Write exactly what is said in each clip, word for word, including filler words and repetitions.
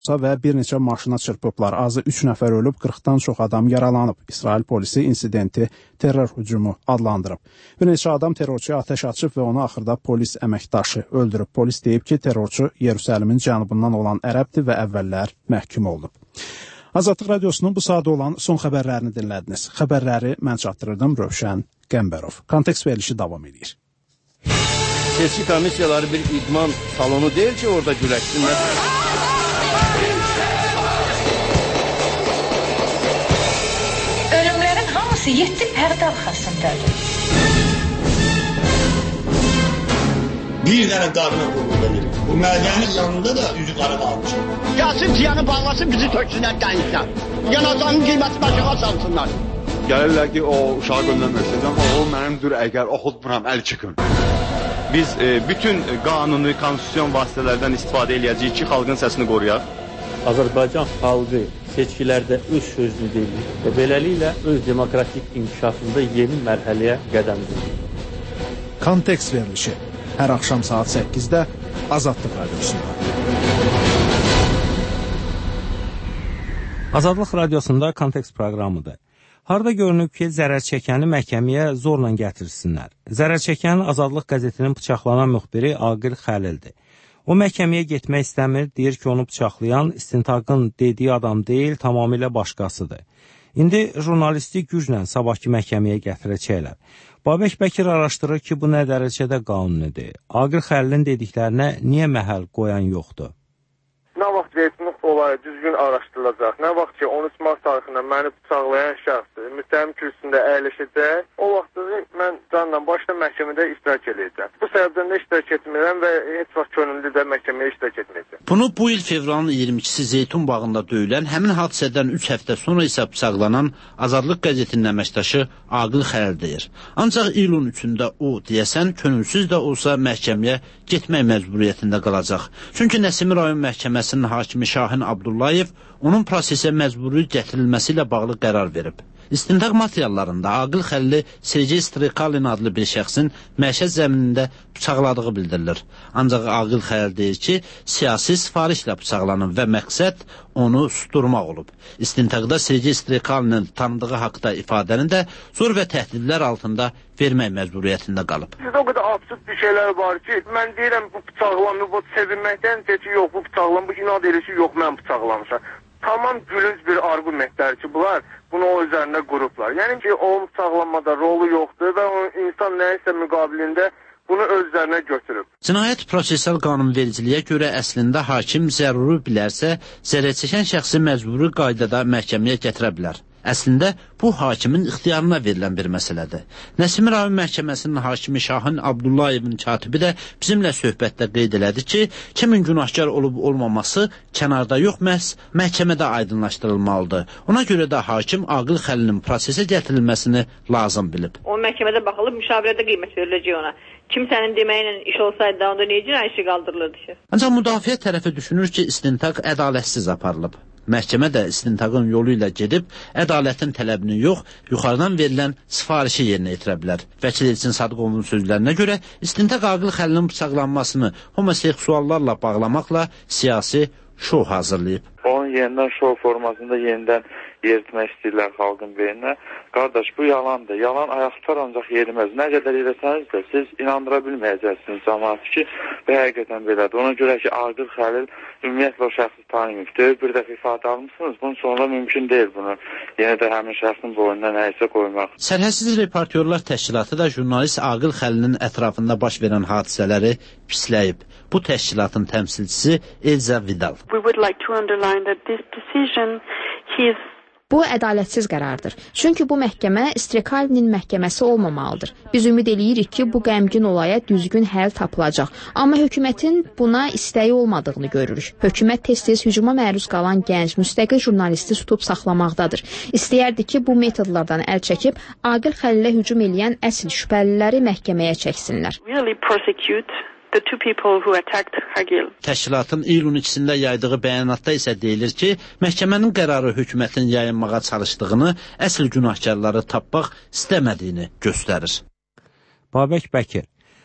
və bir neçə maşına çırpıblar. Azı üç nəfər ölüb, qırxdan çox adam yaralanıb. İsrail polisi insidenti terror hücumu adlandırıb. Bir neçə adam terrorçuya atəş açıb və onu axırda polis əməkdaşı öldürüb. Polis deyib ki, terrorçu Yerusəlimin cənubundan olan ərəbdir və əvvəllər məhkum olunub. Azadlıq Radiosunun bu sadə olan son xəbərlərini dinlədiniz. Xəbərləri mən çatdırırdım, Rövşən Qəmbərov. Kontekst verilişi davam edir. Seçki komissiyaları bir idman salonu deyil ki, orada güləşsinlər. Ölümlərin hamısı yeddi pərdə arxasındadır. Bir dənə qadına qulluq edir. Bu mədənin yanında da üzü qara qalmışım. Gəlsin tiyanı bağlasın, bizi töksünlər dənizdən. Yanacağının qiyməti başıqa salsınlar. Gəlirlər ki, o uşağı göndərmək istəyəcəm, o mənimdir, əgər oxutmuram, əl çıxın. Biz e, bütün qanuni, konstitusyon vasitələrdən istifadə edəcəyik ki, xalqın səsini qoruyaq. Azərbaycan xalqı seçkilərdə öz sözünü deyir və beləliklə öz demokratik inkişafında yeni mərhələyə qədəm qoyur. Kontekst verilişi hər axşam saat səkkizdə Azadlıq Radiosunda. Azadlıq Radiosunda kontekst proqramıdır. Harda görünüb ki, zərər çəkəni məhkəməyə zorla gətirsinlər. Zərər çəkənin Azadlıq qəzetinin bıçaqlanan müxbiri Aqil Xəlildir. O məhkəməyə getmək istəmir, deyir ki, onu bıçaqlayan istintaqın dediyi adam deyil, tamamilə başqasıdır. İndi jurnalisti güclə sabahki məhkəməyə gətirəcəklər. Babək Bəkir araşdırır ki, bu nə dərəcədə qanunidir. Aqil Xəlilin dediklərinə niyə məhəl qoyan yoxdur? Nə vaxt versinlik olayı düzgün araşdırılacaq, nə vaxt ki on üç mart tarixində məni bıçaqlayan şəxs müttəhim kürsüsündə əyləşəcək, o vaxt mən canla başla məhkəmədə iştirak edəcəm. Bu səbəbdən də iştirak etmirəm və heç vaxt könüllü də məhkəməyə iştirak etməyəcəm. Bunu bu il fevralın iyirmi ikisi Zeytun bağında döyülən, həmin hadisədən üç həftə sonra isə bıçaqlanan Azadlıq qəzetinin əməkdaşı Aqil Xəlil deyir. Ancaq iyulun üçündə o, deyəsən, könülsüz də olsa məhkəməyə getmək məcburiyyətində qalacaq. Çünki Nəsimi rayon məhkəməsinin hakimi Şahin Abdullayev onun prosesə məcburi gətirilməsi ilə bağlı qərar verib. İstintaq materiallarında Aqil Xəlili Sergey Strikalin adlı bir şəxsin məişət zəminində bıçaqladığı bildirilir. Ancaq Aqil Xəlil deyir ki, siyasi sifarişlə bıçaqlanıb və məqsəd onu susturmaq olub. İstintaqda Sergey Strikalinin tanıdığı haqda ifadəni də zor və təhdidlər altında vermək məcburiyyətində qalıb. Sizdə o qədər absurd bir şeylər var ki, mən deyirəm bu bıçaqlanma, bu sevinməkdən ki, yox bu bıçaqlanma, bu inad edir ki, yox mən bıçaqlamışam. Tamam gülünc bir arqumentlər ki, bunlar bunu o üzərində qurublar. Yəni ki, o bıçaqlanmada rolu yoxdur və o insan nəyisə müqabilində bunu öz üzərinə götürüb. Cinayət prosessual qanunvericiliyə görə əslində hakim zəruri bilərsə, zərər çəkən şəxsi məcburi qaydada məhkəməyə gətirə bilər. Əslində, bu hakimin ixtiyarına verilən bir məsələdir. Nəsimi rayon məhkəməsinin hakimi Şahin Abdullayevin katibi də bizimlə söhbətdə qeyd elədi ki, kimin günahkar olub-olmaması kənarda yox, məhz məhkəmədə aydınlaşdırılmalıdır. Ona görə də hakim Aqil Xəlilin prosesə gətirilməsini lazım bilib. O məhkəmədə baxılıb, müşavirədə qiymət veriləcək ona. Kimsənin deməyinə iş olsaydı, onda necə işi qaldırılırdı ki? Ancaq müdafiə tərəfi düşünür ki, istintaq ədalətsiz aparılıb. Məhkəmə də istintaqın yolu ilə gedib, ədalətin tələbini yox, yuxarıdan verilən sifarişi yerinə yetirə bilər. Vəkil Elçin Sadıqovun sözlərinə görə, istintaq Aqil Xəlilin bıçaqlanmasını homoseksuallarla bağlamaqla siyasi şou hazırlayıb. Onun yenidən şou formasında yenidən yeritmək istəyirlər xalqın beyninə. Qardaş, bu yalandır. Yalan ayaq tutar ancaq yeriməz. Nə qədər eləsəniz də siz inandıra bilməyəcəksiniz cəmaatı ki, və həqiqətən belədir. Ona görə ki, Aqil Xəlil ümumiyyətlə o şəxsi tanıyıb. Bir dəfə ifadə almışsınız, bunun sonra mümkün deyil bunu. Yenə də həmin şəxsin boynuna nəyisə qoymaq. Sərhədsiz Reportyorlar Təşkilatı da jurnalist Aqil Xəlilin ətrafında baş verən hadisələri pisləyib. Bu təşkilatın təmsilçisi Elza Vidal. We would like to underline that this decision his Bu ədalətsiz qərardır. Çünki bu məhkəmə Strikalinin məhkəməsi olmamalıdır. Biz ümid eləyirik ki, bu qəmgin olaya düzgün həll tapılacaq. Amma hökumətin buna istəyi olmadığını görürük. Hökumət tez-tez hücuma məruz qalan gənc, müstəqil jurnalisti tutub saxlamaqdadır. İstəyərdi ki, bu metodlardan əl çəkib, Aqil Xəlilə hücum eləyən əsl şübhəliləri məhkəməyə çəksinlər. Really prosecute the two people who attacked Hagil. Təşkilatın iyulun ikisində yaydığı bəyanatda isə deyilir ki, məhkəmənin qərarı hökumətin yayınmağa çalışdığını, əsl günahkarları tapmaq istəmədiyini göstərir. Babək Bəkir,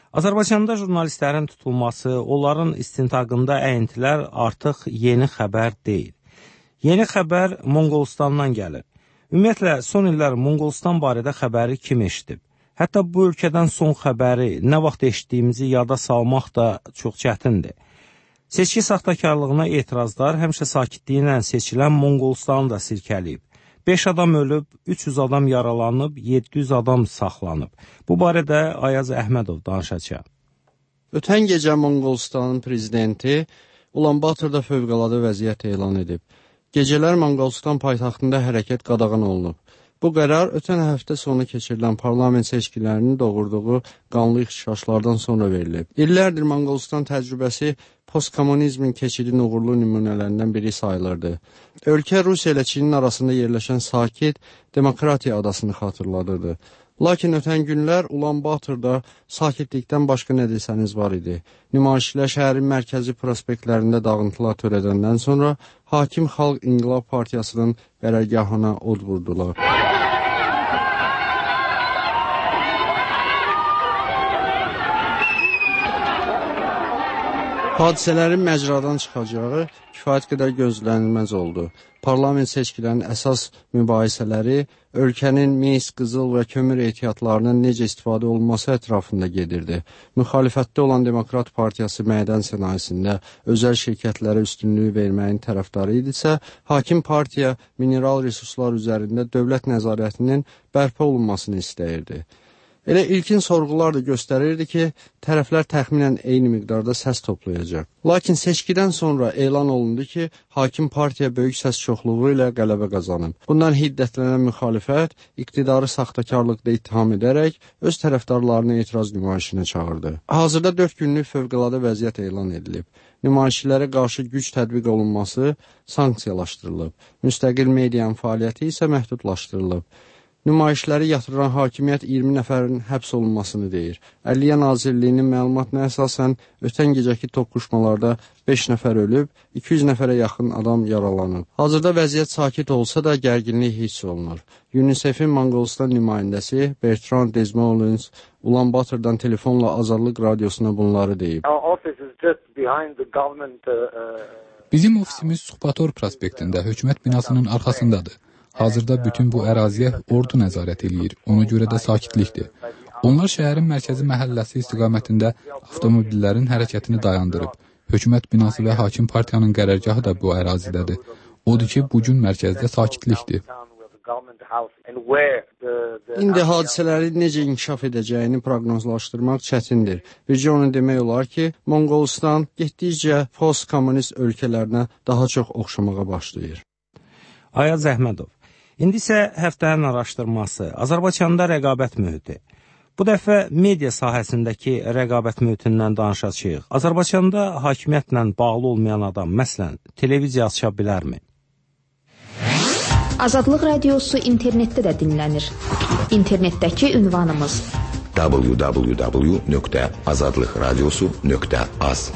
Azərbaycanda jurnalistlərin tutulması, onların istintaqında əyintilər artıq yeni xəbər deyil. Yeni xəbər Monqolistandan gəlir. Ümumiyyətlə, son illər Monqolistan barədə xəbəri kim eşidib? Hətta bu ölkədən son xəbəri nə vaxt eşitdiyimizi yada salmaq da çox çətindir. Seçki saxtakarlığına etirazlar həmişə sakitliyi ilə seçilən Monqolistanı da sirkələyib. beş adam ölüb, üç yüz adam yaralanıb, yeddi yüz adam saxlanıb. Bu barədə Ayaz Əhmədov danışacaq. Ötən gecə Monqolistanın prezidenti Ulan-Batırda fövqəladə vəziyyət elan edib. Gecələr Monqolistan paytaxtında hərəkət qadağan olunub. Bu qərar ötən həftə sonu keçirilən parlament seçkilərinin doğurduğu qanlı ixtişaşlardan sonra verilib. İllərdir Monqolistan təcrübəsi postkommunizmin keçidin uğurlu nümunələrindən biri sayılırdı. Ölkə Rusiya ilə Çinin arasında yerləşən sakit Demokratiya adasını xatırladırdı. Lakin ötən günlər Ulan-Batırda sakitlikdən başqa nə desəniz var idi. Nümayişlər şəhərin mərkəzi prospektlərində dağıntılar törədəndən sonra Hakim Xalq İnqilab Partiyasının qərargahına od vurdular. Hadisələrin məcradan çıxacağı kifayət qədər gözlənilməz oldu. Parlament seçkilərinin əsas mübahisələri ölkənin mis, qızıl və kömür ehtiyatlarının necə istifadə olunması ətrafında gedirdi. Müxalifətdə olan Demokrat Partiyası mədən sənayesində özəl şirkətlərə üstünlüyü verməyin tərəfdarı idisə, hakim partiya mineral resurslar üzərində dövlət nəzarətinin bərpa olunmasını istəyirdi. Elə ilkin sorğular da göstərirdi ki, tərəflər təxminən eyni miqdarda səs toplayacaq. Lakin seçkidən sonra elan olundu ki, hakim partiya böyük səs çoxluğu ilə qələbə qazanıb. Bundan hiddətlənən müxalifət iqtidarı saxtakarlıqda ittiham edərək öz tərəfdarlarını etiraz nümayişinə çağırdı. Hazırda dörd günlük fövqəladə vəziyyət elan edilib. Nümayişlərə qarşı güc tətbiq olunması sanksiyalaşdırılıb. Müstəqil medianın fəaliyyəti isə məhdudlaşdırılıb. Nümayişləri yatıran hakimiyyət iyirmi nəfərin həbs olunmasını deyir. Ədliyyə Nazirliyinin məlumatına əsasən ötən gecəki toqquşmalarda beş nəfər ölüb, iki yüz nəfərə yaxın adam yaralanıb. Hazırda vəziyyət sakit olsa da gərginlik hiss olunur. UNICEF-in Monqolistan nümayəndəsi Bertrand Desmoulins Ulan-Batırdan telefonla Azadlıq Radiosuna bunları deyib. Bizim ofisimiz Suxbator prospektində hökumət binasının arxasındadır. Hazırda bütün bu əraziyə ordu nəzarət eləyir, ona görə də sakitlikdir. Onlar şəhərin mərkəzi məhəlləsi istiqamətində avtomobillərin hərəkətini dayandırıb. Hökumət binası və hakim partiyanın qərargahı da bu ərazidədir. Odur ki, bugün mərkəzdə sakitlikdir. İndi hadisələrin necə inkişaf edəcəyini proqnozlaşdırmaq çətindir. Bircə onu demək olar ki, Monqolistan getdikcə postkommunist ölkələrinə daha çox oxşamağa başlayır. Ayaz Əhmədov. İndi isə həftənin araşdırması, Azərbaycanda rəqabət mühiti. Bu dəfə media sahəsindəki rəqabət mühitindən danışacağıq. Azərbaycanda hakimiyyətlə bağlı olmayan adam, məsələn, televiziya aça bilərmi? Azadlıq Radiosu internetdə də dinlənir. İnternetdəki ünvanımız w w w nöqtə azadlıqradiosu nöqtə az.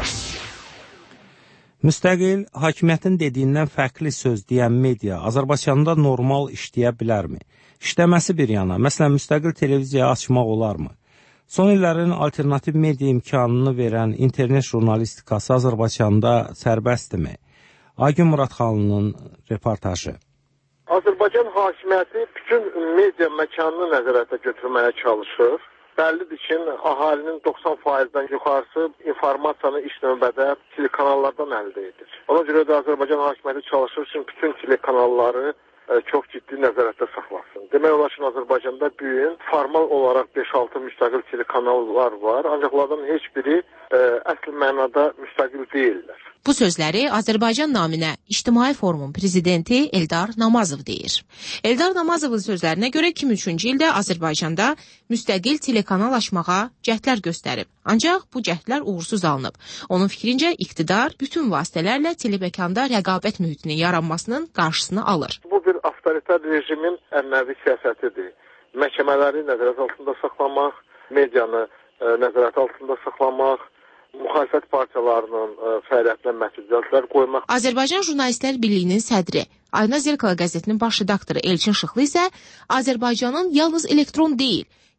Müstəqil, hakimiyyətin dediyindən fərqli söz deyən media Azərbaycanda normal işləyə bilərmi? İşləməsi bir yana, məsələn, müstəqil televiziya açmaq olarmı? Son illərin alternativ media imkanını verən internet jurnalistikası Azərbaycanda sərbəstdirmi? Aygün Muradxanlının reportajı. Azərbaycan hakimiyyəti bütün media məkanını nəzarətə götürməyə çalışır. Bəllidir ki, əhalinin doxsan faizdən yuxarısı informasiyanı ilk növbədə telekanallardan əldə edir. Ona görə də Azərbaycan hakimiyyəti çalışır ki, bütün telekanalları e, çox ciddi nəzarətdə saxlasın. Demək olar ki, Azərbaycanda bu gün formal olaraq beş altı müstəqil telekanallar var, ancaq onlardan heç biri e, əsl mənada müstəqil deyirlər. Bu sözləri Azərbaycan naminə İctimai Forumun prezidenti Eldar Namazov deyir. Eldar Namazovun sözlərinə görə iki min üçüncü ildə Azərbaycanda müstəqil telekanal açmağa cəhdlər göstərib. Ancaq bu cəhdlər uğursuz alınıb. Onun fikrincə iqtidar bütün vasitələrlə telebəkanda rəqabət mühitinin yaranmasının qarşısını alır. Bu bir avtoritar rejimin ənənəvi siyasətidir. Məhkəmələri nəzarət altında saxlamaq, medianı e, nəzarət altında saxlamaq, müxalifət partiyalarının ə, fəaliyyətinə məhdudiyyətlər qoymaq. Azərbaycan Jurnalistlər Birliyinin sədri, Ayna Zerkala qəzetinin baş redaktoru Elçin Şıxlı isə Azərbaycanın yalnız elektron deyil,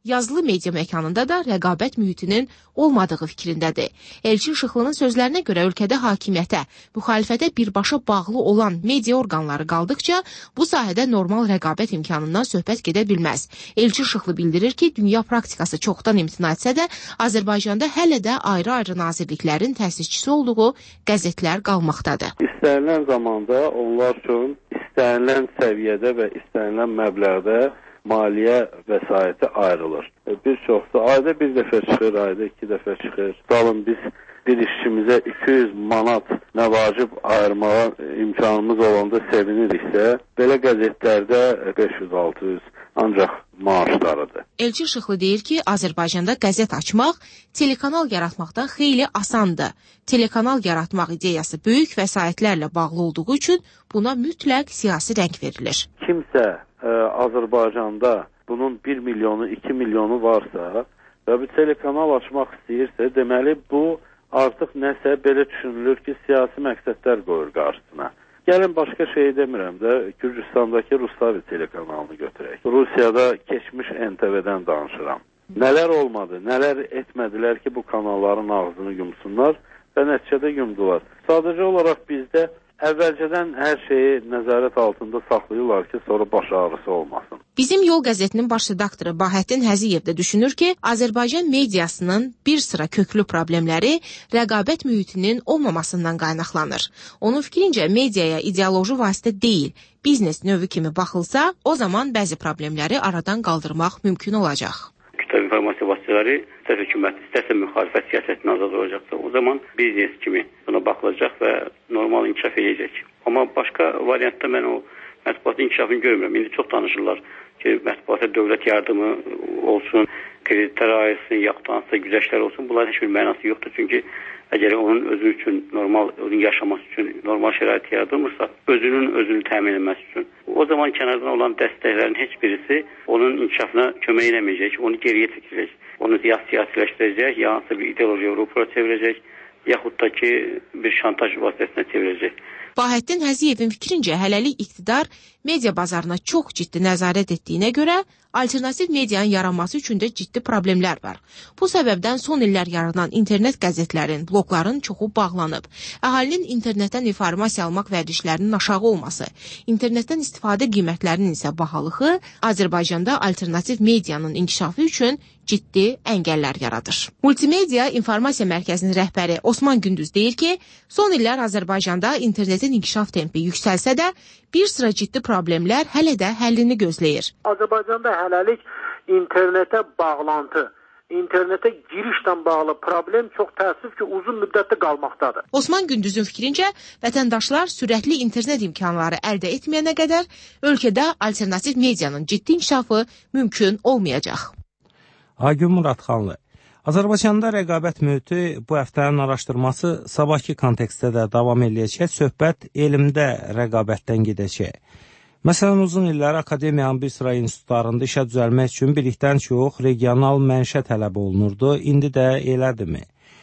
yazılı media məkanında da rəqabət mühitinin olmadığı fikrindədir. Elçin Şıxlının sözlərinə görə ölkədə hakimiyyətə, müxalifətə birbaşa bağlı olan media orqanları qaldıqca bu sahədə normal rəqabət imkanından söhbət gedə bilməz. Elçin Şıxlı bildirir ki, dünya praktikası çoxdan imtina etsə də Azərbaycanda hələ də ayrı-ayrı nazirliklərin təsisçisi olduğu qəzetlər qalmaqdadır. İstənilən zamanda onlar üçün istənilən səviyyədə və istənilən məbləğdə maliyyə vəsaiti ayrılır. Bir çoxsa ayda bir dəfə çıxır, ayda iki dəfə çıxır. Dalın biz bir işçimizə iki yüz manat məvacib ayırmağa imkanımız olanda seviniriksə, belə qəzetlərdə beş yüz altı yüz ancaq maaşlarıdır. Elçin Şıxlı deyir ki, Azərbaycanda qəzet açmaq telekanal yaratmaqdan xeyli asandır. Telekanal yaratmaq ideyası böyük vəsaitlərlə bağlı olduğu üçün buna mütləq siyasi rəng verilir. Kimsə ə, Azərbaycanda bunun bir milyonu, iki milyonu varsa və bir telekanal açmaq istəyirsə, deməli bu artıq nəsə belə düşünülür ki, siyasi məqsədlər qoyur qarşısına. Gəlin başqa şey demirəm də, Gürcüstandakı Rustavi telekanalını götürək. Rusiyada keçmiş N T V-dən danışıram. Nələr olmadı, nələr etmədilər ki, bu kanalların ağzını yumsunlar və nəticədə yumdular. Sadəcə olaraq bizdə əvvəlcədən hər şeyi nəzarət altında saxlayırlar ki, sonra baş ağrısı olmasın. Bizim Yol qəzetinin baş redaktoru Bahəttin Həziyev də düşünür ki, Azərbaycan mediasının bir sıra köklü problemləri rəqabət mühitinin olmamasından qaynaqlanır. Onun fikrincə, mediaya ideoloji vasitə deyil, biznes növü kimi baxılsa, o zaman bəzi problemləri aradan qaldırmaq mümkün olacaq. Kütləvi informasiya vasitələri istər hökumət, istərsə müxalifət siyasətinə azad olacaqsa, o zaman biznes kimi buna baxılacaq və normal inkişaf edəcək. Amma başqa variantda mən o mətbuatın inkişafını görmürəm. İndi çox danışırlar ki, mətbuata dövlət yardımı olsun, kreditlər ayrılsın, yaxud hansısa güzəştlər olsun. Bunların heç bir mənası yoxdur. Çünki əgər onun özü üçün, normal onun yaşaması üçün normal şərait yaradılmırsa, özünün özünü təmin etməsi üçün, o zaman kənardan olan dəstəklərin heç birisi onun inkişafına kömək eləməyəcək, onu geriyə çəkəcək. Onu ya siyasiləşdirəcək, ya hansısa bir ideoloji Avropaya çevirəcək, yaxud da ki, bir şantaj vasitəsinə çevirəcək. Bahəttin Həziyevin fikrincə, hələlik iqtidar media bazarına çox ciddi nəzarət etdiyinə görə, alternativ medianın yaranması üçün də ciddi problemlər var. Bu səbəbdən son illər yaranan internet qəzetlərin, blogların çoxu bağlanıb. Əhalinin internetdən informasiya almaq vərdişlərinin aşağı olması, internetdən istifadə qiymətlərinin isə bahalığı Azərbaycanda alternativ medianın inkişafı üçün ciddi əngəllər yaradır. Multimedia İnformasiya Mərkəzinin rəhbəri Osman Gündüz deyir ki, son illər Azərbaycanda internetin inkişaf tempi yüksəlsə də, bir sıra ciddi problemlər hələ də həllini gözləyir. Azərbaycanda hələlik internetə bağlantı, internetə girişlə bağlı problem çox təəssüf ki, uzun müddətli qalmaqdadır. Osman Gündüzün fikrincə, vətəndaşlar sürətli internet imkanları əldə etməyənə qədər ölkədə alternativ medianın ciddi inkişafı mümkün olmayacaq. Aygün Muradxanlı. Azərbaycanda rəqabət mühiti bu həftənin araşdırması sabahki kontekstdə də davam eləyəcək. Söhbət elmdə rəqabətdən gedəcək. Məsələn, uzun illər akademiyanın bir sıra institutlarında işə düzəlmək üçün birlikdən çox regional mənşə tələb olunurdu. İndi də elədirmi?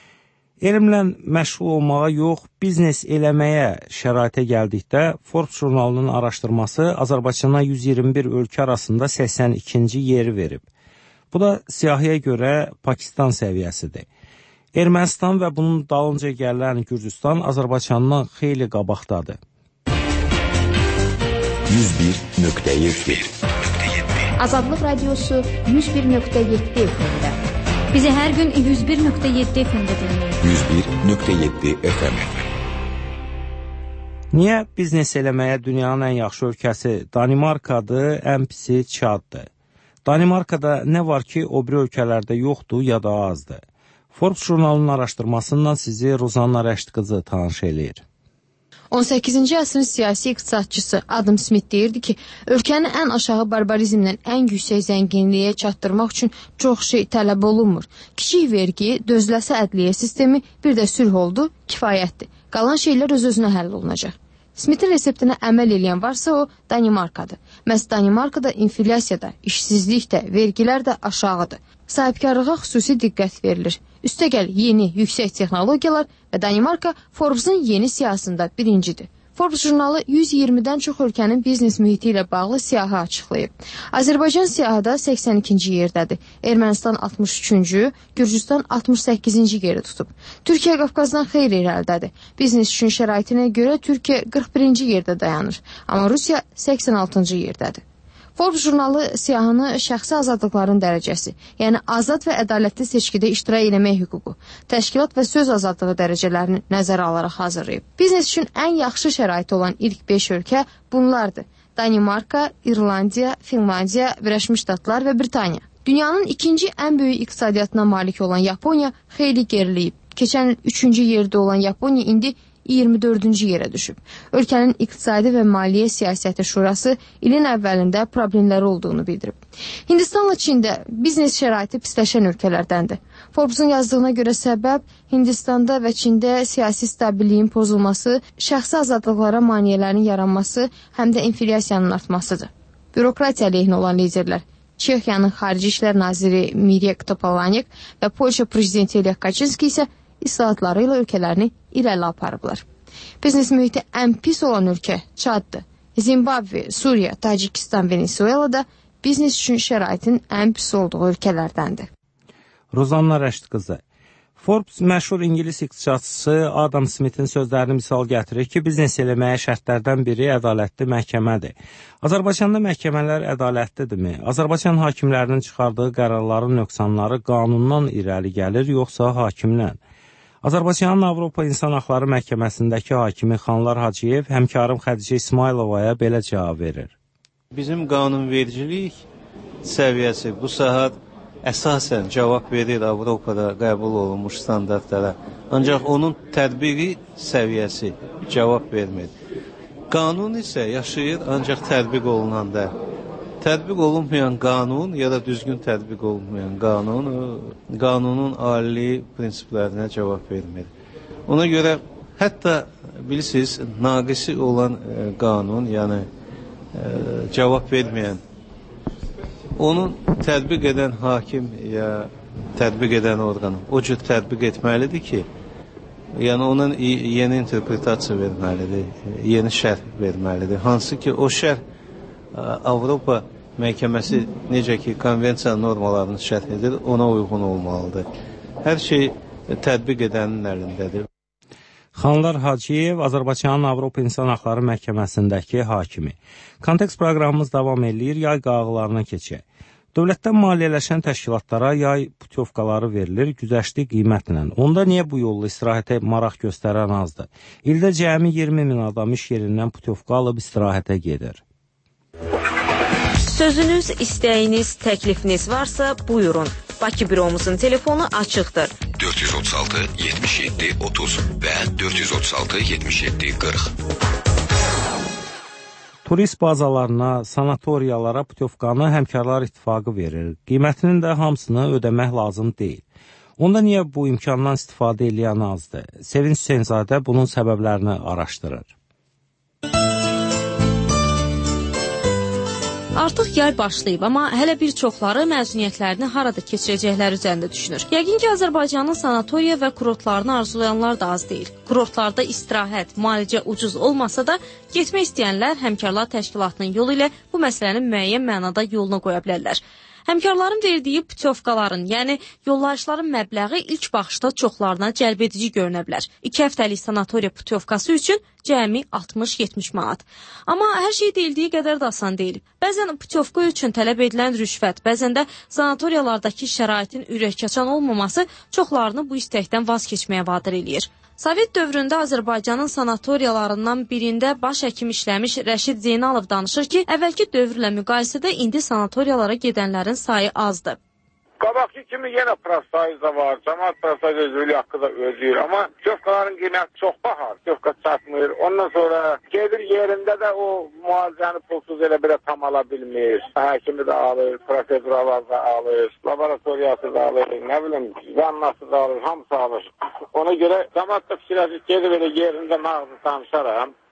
Elmlə məşğul olmağa yox, biznes eləməyə şəraitə gəldikdə Forbes jurnalının araşdırması Azərbaycana yüz iyirmi bir ölkə arasında səksən ikinci yeri verib. Bu da siyahıya görə Pakistan səviyyəsidir. Ermənistan və bunun dalınca gələn Gürcüstan Azərbaycandan xeyli qabaqdadır. yüz bir nöqtə yeddi Azadlıq Radiosu yüz bir nöqtə yeddi F M-də. Bizi hər gün yüz bir nöqtə yeddi F M-də dinləyin. yüz bir nöqtə yeddi F M. Niyə biznes eləməyə dünyanın ən yaxşı ölkəsi Danimarkadır, ən pisi Çaddır? Danimarkada nə var ki, o biri ölkələrdə yoxdur ya da azdır. Forbes jurnalının araşdırmasından sizi Rozanna Rəştqızı tanış eləyir. on səkkizinci əsrin siyasi iqtisadçısı Adam Smith deyirdi ki, ölkəni ən aşağı barbarizmdən ən yüksək zənginliyə çatdırmaq üçün çox şey tələb olunmur. Kiçik vergi, dözləsə ədliyyə sistemi, bir də sülh oldu, kifayətdir. Qalan şeylər öz-özünə həll olunacaq. Smith'in reseptinə əməl edən varsa o Danimarkadır. Məhz Danimarkada inflyasiyada, işsizlikdə, vergilər də aşağıdır. Sahibkarlığa xüsusi diqqət verilir. Üstəgəl yeni, yüksək texnologiyalar və Danimarka Forbes-un yeni siyasında birincidir. Forbes jurnalı yüz iyirmidən çox ölkənin biznes mühiti ilə bağlı siyahı açıqlayıb. Azərbaycan siyahıda səksən ikinci yerdədir. Ermənistan altmış üçüncü, Gürcüstan altmış səkkizinci yeri tutub. Türkiyə Qafqazdan xeyli irəlidədir. Biznes üçün şəraitinə görə Türkiyə qırx birinci yerdə dayanır, amma Rusiya səksən altıncı yerdədir. Forbes jurnalı siyahını şəxsi azadlıqların dərəcəsi, yəni azad və ədalətli seçkidə iştirak eləmək hüququ, təşkilat və söz azadlığı dərəcələrini nəzərə alaraq hazırlayıb. Biznes üçün ən yaxşı şərait olan ilk beş ölkə bunlardır: Danimarka, İrlandiya, Finlandiya, Birləşmiş Ştatlar və Britaniya. Dünyanın ikinci ən böyük iqtisadiyyatına malik olan Yaponiya xeyli geriləyib. Keçən il üçüncü yerdə olan Yaponiya indi iyirmi dördüncü yerə düşüb. Ölkənin İqtisadi və Maliyyə Siyasəti Şurası ilin əvvəlində problemləri olduğunu bildirib. Hindistanla Çində biznes şəraiti pisləşən ölkələrdəndir. Forbes-un yazdığına görə səbəb Hindistanda və Çində siyasi stabilliyin pozulması, şəxsi azadlıqlara maneələrin yaranması, həm də inflyasiyanın artmasıdır. Bürokratiya əleyhinə olan liderlər Çexiyanın Xarici İşlər naziri Mirek Topolanek və Polşa prezidenti Lech Kaczynski isə islahatları ilə ölkələrini irəli aparıblar. Biznes mühiti ən pis olan ölkə Çaddır. Zimbabve, Suriya, Tacikistan, Venezuelada biznes üçün şəraitin ən pis olduğu ölkələrdəndir. Rozanna Rəşid qızı. Forbes məşhur İngilis iqtisadçısı Adam Smithin sözlərini misal gətirir ki, biznes eləməyə şərtlərdən biri ədalətli məhkəmədir. Azərbaycanda məhkəmələr ədalətlidirmi? Azərbaycan hakimlərinin çıxardığı qərarların nöqsanları qanundan irəli gəlir, yoxsa hakimdən? Azərbaycanın Avropa İnsan Haqları Məhkəməsindəki hakimi Xanlar Hacıyev həmkarım Xədicə İsmayılovaya belə cavab verir. Bizim qanunvericilik səviyyəsi bu saat əsasən cavab verir Avropada qəbul olunmuş standartlara. Ancaq onun tədbiqi səviyyəsi cavab vermir. Qanun isə yaşayır ancaq tədbiq olunanda. Tədbiq olunmayan qanun ya da düzgün tədbiq olunmayan qanun qanunun ali prinsiplərinə cavab vermir. Ona görə hətta bilirsiniz, naqisi olan e, qanun, yəni e, cavab verməyən, onun tədbiq edən hakim ya tədbiq edən orqan o cür tədbiq etməlidir ki, yəni ona yeni interpretasiya verməlidir, yeni şərh verməlidir. Hansı ki, o şərh Avropa məhkəməsi necə ki, konvensiya normalarını şərh edir, ona uyğun olmalıdır. Hər şey tədbiq edənin əlindədir. Xanlar Hacıyev, Azərbaycanın Avropa İnsan Haqları Məhkəməsindəki hakimi. Kontekst proqramımız davam edir, yay qağılarına keçək. Dövlətdən maliyyələşən təşkilatlara yay putyovkaları verilir güzəştli qiymətlə. Onda niyə bu yolla istirahətə maraq göstərən azdır? İldə cəmi iyirmi min adam iş yerindən putyovka alıb istirahətə gedir. Sözünüz, istəyiniz, təklifiniz varsa buyurun. Bakı büromuzun telefonu açıqdır. dörd yüz otuz altı yetmiş yeddi otuz və dörd yüz otuz altı yetmiş yeddi qırx. Turist bazalarına, sanatoriyalara putyovkanı Həmkarlar İttifaqı verir. Qiymətinin də hamısını ödəmək lazım deyil. Onda niyə bu imkandan istifadə edən azdır? Sevinç Hüseynzadə bunun səbəblərini araşdırır. Artıq yay başlayıb, amma hələ bir çoxları məzuniyyətlərini harada keçirəcəkləri üzərində düşünür. Yəqin ki, Azərbaycanın sanatoriya və kurortlarını arzulayanlar da az deyil. Kurortlarda istirahət, müalicə ucuz olmasa da, getmək istəyənlər Həmkarlar Təşkilatının yolu ilə bu məsələnin müəyyən mənada yoluna qoya bilərlər. Həmkarların verdiyi putyovkaların, yəni yollayışların məbləği ilk baxışda çoxlarına cəlb edici görünə bilər. İki həftəlik sanatoriya putyovkası üçün cəmi altmış yetmiş manat. Amma hər şey deyildiyi qədər də asan deyil. Bəzən putyovka üçün tələb edilən rüşvət, bəzən də sanatoriyalardakı şəraitin ürəkkaçan olmaması çoxlarını bu istəkdən vaz keçməyə vadar eləyir. Sovet dövründə Azərbaycanın sanatoriyalarından birində baş həkim işləmiş Rəşid Zeynalov danışır ki, əvvəlki dövrlə müqayisədə indi sanatoriyalara gedənlərin sayı azdır. Qabaqki kimi yenə prostoyuz da var, cəmaət prostoyuz özürlük haqqı da ödəyir, amma putyovkaların qiyməti çox bahar, putyovka çatmır. Ondan sonra gedir yerində də o müalicəni pulsuz elə belə tam ala bilmir. Həkimi də alır, professoralar da alır, laboratoriyası da alır, nə bilim, vannası da alır, hamısı alır. Ona görə cəmaət də fikirləşir, gedir elə yerində mağazı danışaram.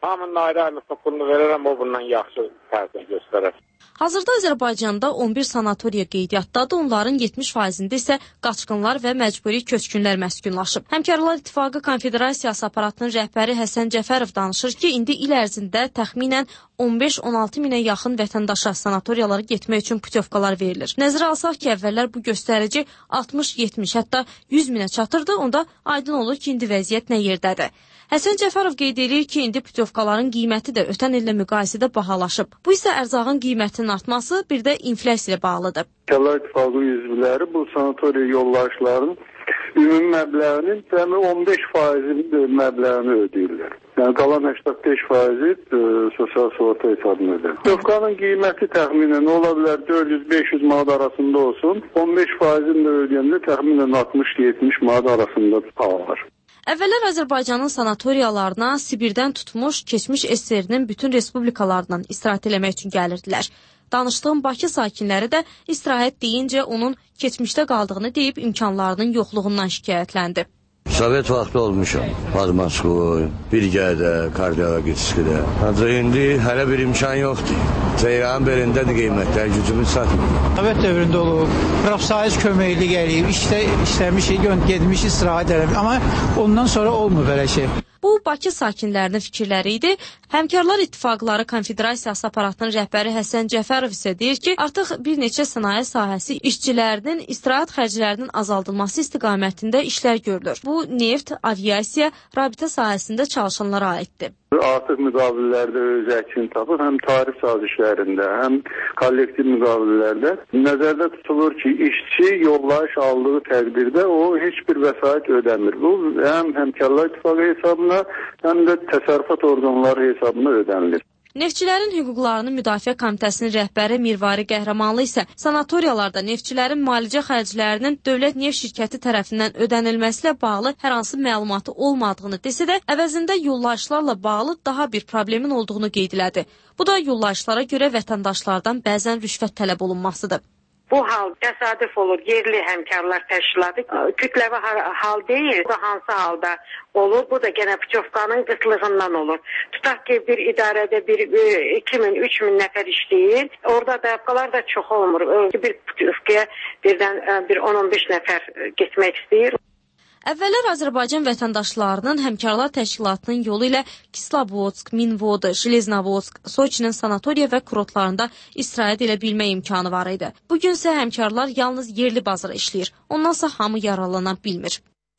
Hamının ayrı-ayrı haqqını verərəm, o bundan yaxşı təsir göstərər. Hazırda Azərbaycanda on bir sanatoriya qeydiyyatdadır, onların yetmiş faizində isə qaçqınlar və məcburi köçkünlər məskunlaşıb. Həmkarlar İttifaqı Konfederasiyası aparatının rəhbəri Həsən Cəfərov danışır ki, indi il ərzində təxminən on beş on altı minə yaxın vətəndaşa sanatoriyalara getmək üçün putyovkalar verilir. Nəzərə alsaq ki, əvvəllər bu göstərici altmış yetmiş, hətta yüz minə çatırdı, onda aydın olur ki, indi vəziyyət nə yerdədir. Həsən Cəfərov qeyd edir ki, indi putyovkaların qiyməti də ötən illə müqayisədə bahalaşıb. Bu isə ərzağın qiymətinin artması, bir də inflyasiya ilə bağlıdır. Həmkarlar İttifaqı üzvləri bu sanatoriya yollayışlarının ümumi məbləğinin təmi on beş faizi məbləğini ödəyirlər. Yəni qalan səksən beş faizi e, sosial sığorta hesabına ödəyir. Putyovkanın qiyməti təxminən ola bilər dörd yüz beş yüz manat arasında olsun. on beş faizini də ödəyəndə təxminən altmış yetmiş manat arasında alır. Əvvəllər Azərbaycanın sanatoriyalarına Sibirdən tutmuş, keçmiş S S R-nin bütün respublikalarından istirahət eləmək üçün gəlirdilər. Danışdığım Bakı sakinləri də istirahət deyincə onun keçmişdə qaldığını deyib imkanlarının yoxluğundan şikayətləndi. Sovet vaxtı olmuşam. Bazmaskoy, Birgədə, Kardiologiskidə. Ancaq indi hələ bir imkan yoxdur. Ceyran belindədir qiymətlər, gücümüz satmır. Sovet dövründə olub, profsayız köməklik eləyib, işdə işləmişik, gedmiş istirahət eləmiş. Amma ondan sonra olmur belə şey. Bu, Bakı sakinlərinin fikirləri idi. Həmkarlar İttifaqları Konfederasiyası aparatının rəhbəri Həsən Cəfərov isə deyir ki, artıq bir neçə sənaye sahəsi işçilərinin istirahət xərclərinin azaldılması istiqamətində işlər görülür. Bu, neft, aviasiya, rabitə sahəsində çalışanlara aiddir. Artıq müqavilələrdə öz əksini tapır, həm tarif sazişlərində, həm kollektiv müqavilələrdə nəzərdə tutulur ki, işçi yollayış aldığı təqdirdə o heç bir vəsait ödəmir. Bu, həm Həmkarlar İttifaqı hesabına, həm də təsərrüfat orqanları hesabına ödənilir. Neftçilərin hüquqlarının müdafiə komitəsinin rəhbəri Mirvari Qəhrəmanlı isə sanatoriyalarda neftçilərin müalicə xərclərinin dövlət neft şirkəti tərəfindən ödənilməsi ilə bağlı hər hansı məlumatı olmadığını desə də, əvəzində yollayışlarla bağlı daha bir problemin olduğunu qeyd elədi. Bu da yollayışlara görə vətəndaşlardan bəzən rüşvət tələb olunmasıdır. Bu hal təsadüf olur, yerli həmkarlar təşkilatı kütləvi hal deyil. Bu hansı halda olur? Bu da gene putyovkanın qıtlığından olur. Tutaq ki, bir idarədə bir iki min üç min nəfər işləyir. Orada dəvqalar da çox olmur. Bir putyovkaya birdən bir on on beş nəfər getmək istəyir. Əvvəllər Azərbaycan vətəndaşlarının Həmkarlar Təşkilatının yolu ilə Kislovodsk, Minvod, Jileznovodsk, Soçinin sanatoriya və kurortlarında istirahət elə bilmə imkanı var idi. Bugün isə həmkarlar yalnız yerli bazara işləyir. Ondansa hamı yararlana bilmir.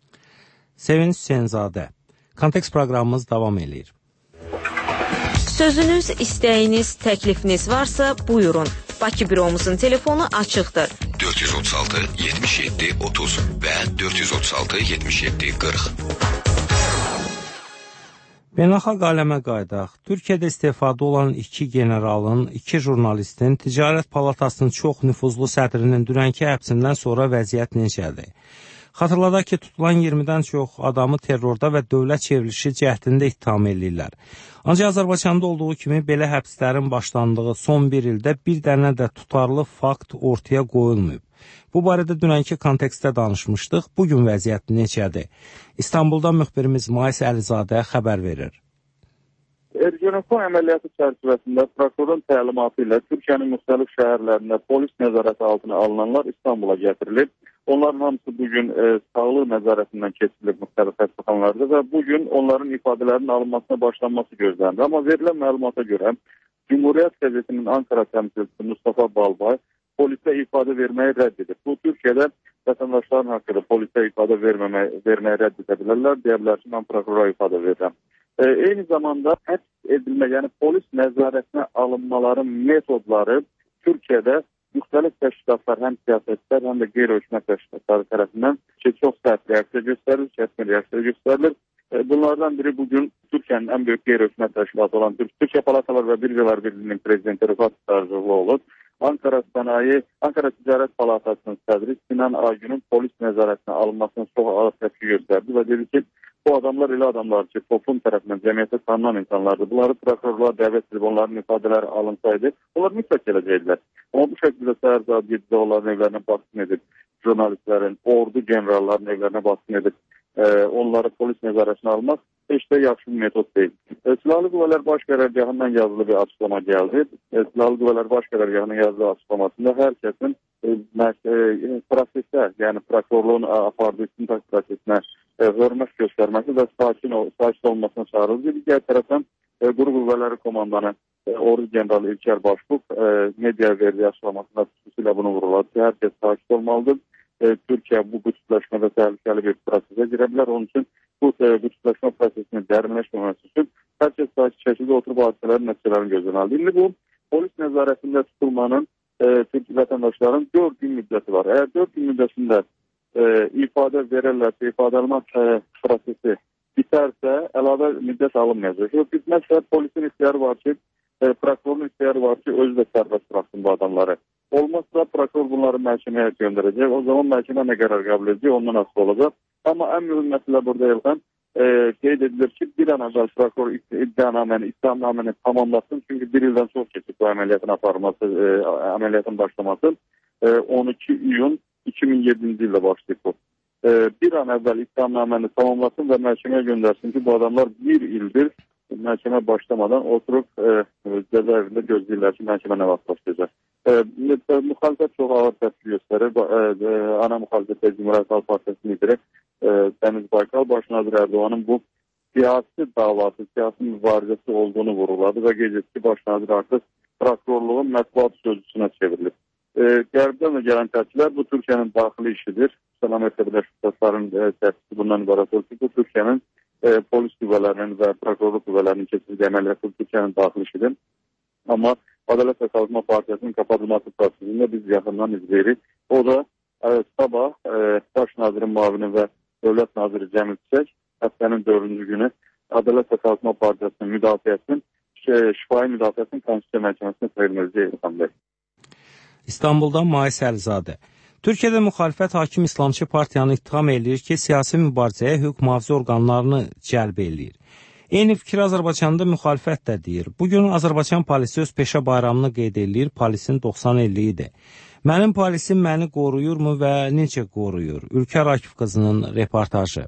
Sevinç Hüseynzadə. Kontekst proqramımız davam edir. Sözünüz, istəyiniz, təklifiniz varsa buyurun. Bakı büromuzun telefonu açıqdır. dörd yüz otuz altı yetmiş yeddi otuz və dörd yüz otuz altı yetmiş yeddi qırx. Beynəlxalq aləmə qaydaq. Türkiyədə istefada olan iki generalın, iki jurnalistin Ticarət Palatasının çox nüfuzlu sədrinin dünənki həbsindən sonra vəziyyət necədir? Xatırladaq ki, tutulan iyirmidən çox adamı terrorda və dövlət çevrilişi cəhdində ittiham edirlər. Ancaq Azərbaycanda olduğu kimi belə həbslərin başlandığı son bir ildə bir dənə də tutarlı fakt ortaya qoyulmayıb. Bu barədə dünənki kontekstdə danışmışdıq. Bugün vəziyyət necədir? İstanbulda müxbirimiz Mais Əlizadə xəbər verir. Ergenekon əməliyyatı çərçivəsində prokurorun təlimatı ilə Türkiyənin müxtəlif şəhərlərində polis nəzarəti altına alınanlar İstanbula gətirilib. Onların hamısı bugün e, sağlıq nəzarətindən keçirilib müxtəlif xəstəxanalarda və bugün onların ifadələrinin alınmasına başlanması gözlənilir. Amma verilən məlumata görə Cumhuriyyət qəzetinin Ankara təmsilçisi Mustafa Balbay polisə ifadə verməyi rədd edir. Bu, Türkiyədə vətəndaşların haqqında polisə ifadə verməməyi, verməyi rədd edə bilərlər. Deyə bilər ki, mən prokurora ifadə verirəm. E, eyni zamanda həbs edilmə, yəni polis nəzarətinə alınmaların metodları Türkiyədə müxtəlif təşkilatlar, həm siyasətlər, həm də qeyri-hökumət təşkilatları tərəfindən ki, çox sərt reaksiya göstərilir, kəskin reaksiya göstərilir. Bunlardan biri bugün Türkiyənin ən böyük qeyri-hökumət təşkilatı olan Türkiyə Palatalar və Birjalar Birliyinin prezidenti Rıfat Sarıcıqlı olub. Ankara Sənaye, Ankara Ticarət Palatasının sədri Sinan Aygünün polis nəzarətinə alınmasına çox ağır təpki göstərdi və dedi ki, bu adamlar elə adamlar ki, toplum tərəfindən cəmiyyətə tanınan insanlardır. Bunları prokurorlar dəvət edib, onların ifadələri alınsaydı, onlar mütləq gələcəkdilər. Amma bu şəkildə səhər saat yeddidə onların evlərinə baskın edib, jurnalistlərin, ordu generalların evlərinə baskın edib, e, onları polis nəzarətinə almaq heç də yaxşı bir metod deyil. E, Silahlı Qüvvələr Baş Qərargahından yazılı bir açıqlama gəldi. E, Silahlı Qüvvələr Baş Qərargahının yazılı açıqlamasında hər kəsin e, e, prosesə, yəni prokurorluğun apardığı istintaq prosesinə e, hörmət göstərməsi və sakin, sakin olmasına çağırıldı. Digər tərəfdən e, Quru Qüvvələri Komandanı e, Ordu General İlker Başbuq e, media verdiyi açıqlamasında xüsusilə bunu vuruladı ki, hər kəs sakin olmalıdır. E, Türkiyə bu qütbləşmədə təhlükəli bir prosesə girə bilər. Onun üçün bu qütbləşmə prosesinin dərinləşməməsi üçün hər kəs sakit şəkildə oturub hadisələrin nəticələrini gözləməlidir. İndi bu polis nəzarətində tutulmanın e, Türk vətəndaşların dörd gün müddəti var. Əgər dörd gün müddətində e, ifadə verərlərsə, ifadə alma e, prosesi bitərsə, əlavə müddət alınmayacaq. Yox, bitməzsə polisin ixtiyarı var ki, e, prokurorun ixtiyarı var ki, özü də sərbəst buraxsın bu adamları. Olmazsa prokuror bunları məhkəməyə göndərəcək. O zaman məhkəmə nə qərar qəbul edəcək, ondan asılı olacaq. Amma ən mühüm məsələ burada Elxan, e, qeyd edilir ki, bir an əvvəl prokuror iddianaməni, iddianaməni tamamlasın. Çünki bir ildən çox keçib bu əməliyyatın aparılması, e, əməliyyatın başlaması. E, on iki iyun iki min yeddinci ildə başlayıb bu. E, bir an əvvəl iddianaməni tamamlasın və məhkəməyə göndərsin ki, bu adamlar bir ildir məhkəmə başlamadan oturub e, cəzaevində gözləyirlər ki, məhkəmə nə vaxt başlayacaq. E, müxalifət çox ağır təsvir göstərir. E, e, ana müxalifət Cumhuriyet Halk Partisi lideri e, Dəniz Baykal baş nazir Erdoğan'ın bu siyasi davası, siyasi mübarizəsi olduğunu vuruladı və qeyd etdi ki, baş nazir artıq prokurorluğun mətbuat sözcüsünə çevrilib. E, Qərbdən də gələn təsirlər bu Türkiyənin daxili işidir. Amerika Birləşmiş Ştatlarının e, təsisi bundan ibarət olur ki, bu Türkiyənin e, polis qüvvələrinin və prokurorluq qüvvələrinin keçirdiyi əməliyyatı Türkiyənin daxili işidir. Amma Ədalət və Kalkınma Partiyasının kapatılması prosesində biz yaxından izləyirik. O da e, sabah e, baş nazirin müavini və dövlət naziri Cəmil Çiçək həftənin dördüncü günü Ədalət və Kalkınma Partiyasının müdafiəsinin, şifahi müdafiəsinin Konstitusiya Məhkəməsinə verilməyəcək İlham bəy. İstanbuldan Mais Əlizadə. Türkiyədə müxalifət hakim İslamçı partiyanı ittiham eləyir ki, siyasi mübarizəyə hüquq mühafizə orqanlarını cəlb eləyir. Eyni fikir Azərbaycanda müxalifət də deyir. Bugün Azərbaycan polisi öz peşə bayramını qeyd eləyir, polisin doxsan illiyidir. Mənim polisim məni qoruyurmu və necə qoruyur? Ülkər Akif qızının reportajı.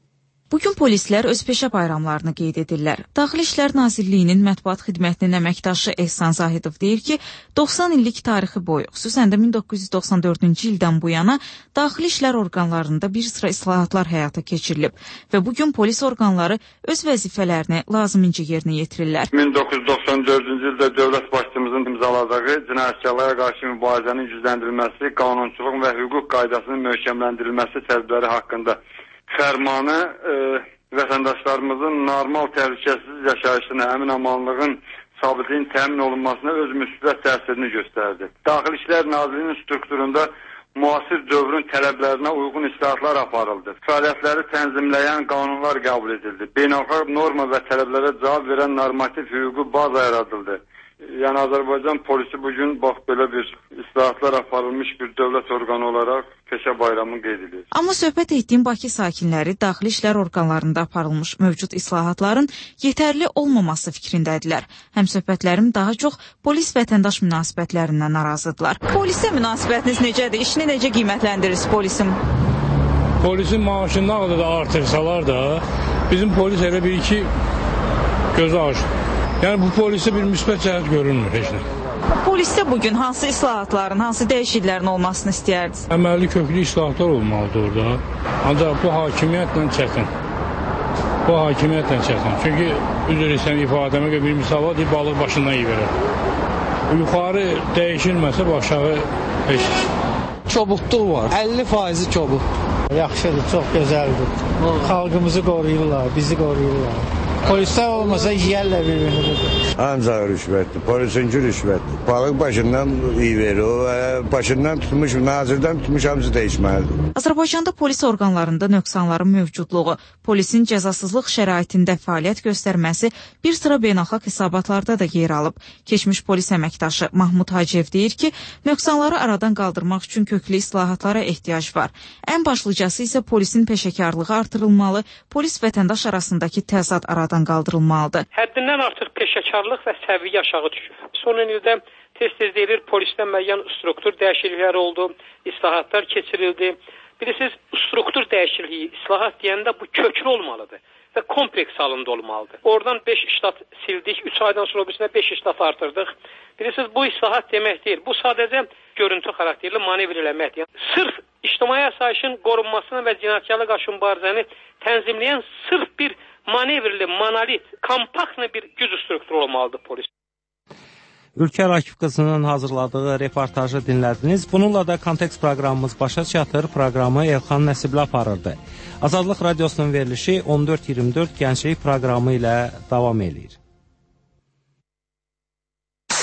Bugün polislər öz peşə bayramlarını qeyd edirlər. Daxili İşlər Nazirliyinin mətbuat xidmətinin əməkdaşı Ehsan Zahidov deyir ki, doxsan illik tarixi boyu, xüsusən də min doqquz yüz doxsan dördüncü ildən bu yana daxili işlər orqanlarında bir sıra islahatlar həyata keçirilib və bugün polis orqanları öz vəzifələrini lazımincə yerinə yetirirlər. min doqquz yüz doxsan dördüncü ildə dövlət başçımızın imzaladığı cinayətkarlara qarşı mübarizənin gücləndirilməsi, qanunçuluq və hüquq qaydasının möhkəmləndirilməsi tədbirləri haqqında fərmanı e, vətəndaşlarımızın normal təhlükəsiz yaşayışına, əmin-amanlığın sabitliyin təmin olunmasına öz müsbət təsirini göstərdi. Daxili İşlər Nazirliyinin strukturunda müasir dövrün tələblərinə uyğun islahatlar aparıldı. Fəaliyyətləri tənzimləyən qanunlar qəbul edildi. Beynəlxalq norma və tələblərə cavab verən normativ hüquqi baza yaradıldı. Yəni Azərbaycan polisi bugün bax belə bir islahatlar aparılmış bir dövlət orqanı olaraq peşə bayramını qeyd edir. Amma söhbət etdiyim Bakı sakinləri daxili işlər orqanlarında aparılmış mövcud islahatların yetərli olmaması fikrindədirlər. Həmsöhbətlərim daha çox polis-vətəndaş münasibətlərindən narazıdırlar. Polisə münasibətiniz necədir? İşini necə qiymətləndirirsiniz polisin? Polisin maaşını nə qədər da artırsalar da, bizim polis elə bir iki gözü aşır. Yəni bu polisə bir müsbət cəhət görünmür heç nə. Polisdə bugün hansı islahatların, hansı dəyişikliklərin olmasını istəyərdiniz? Əməlli köklü islahatlar olmalıdır orada. Ancaq bu hakimiyyətlə çətin. Bu hakimiyyətlə çətin. Çünki üzr istəyən ifadəmə görə bir misal var, deyib balıq başından iyi verir. Yuxarı dəyişilməsə aşağı heç. Çobukluq var. əlli faizi çobuq. Yaxşıdır, çox gözəldir. Xalqımızı qoruyurlar, bizi qoruyurlar. Polislər olmasa yiyərlər bir-birini. Ancaq rüşvətdir, polisinki rüşvətdir. Balıq başından iyi verir, o başından tutmuş, nazirdən tutmuş hamısı dəyişməlidir. Azərbaycanda polis orqanlarında nöqsanların mövcudluğu, polisin cəzasızlıq şəraitində fəaliyyət göstərməsi bir sıra beynəlxalq hesabatlarda da yer alıb. Keçmiş polis əməkdaşı Mahmud Hacıyev deyir ki, nöqsanları aradan qaldırmaq üçün köklü islahatlara ehtiyac var. Ən başlıcası isə polisin peşəkarlığı artırılmalı, polis-vətəndaş arasındakı təzad aradan qaldırılmalıdır. Həddindən artıq peşəkarlıq və səviyyə aşağı düşür. Son ildə tez-tez deyilir, polisdə müəyyən struktur dəyişiklikləri oldu, islahatlar keçirildi. Bilirsiniz, struktur dəyişikliyi, islahat deyəndə bu köklü olmalıdır və kompleks halında olmalıdır. Oradan beş ştat sildik, üç aydan sonra birisində beş ştat artırdıq. Bilirsiniz, bu islahat demək deyil. Bu sadəcə görüntü xarakterli manevr eləməkdir. Sırf ictimai asayişin qorunmasını və cinayətkarlığa qarşı mübarizəni tənzimləyən sırf bir manevrli, monolit, kompaktlı bir güc strukturu olmalıdır polis. Ülker Akif qızının hazırladığı reportajı dinlədiniz. Bununla da Kontekst proqramımız başa çatır. Proqramı Elxan Nəsibli aparırdı. Azadlıq Radiosunun verilişi on dörd iyirmi dörd gənclik proqramı ilə davam edir.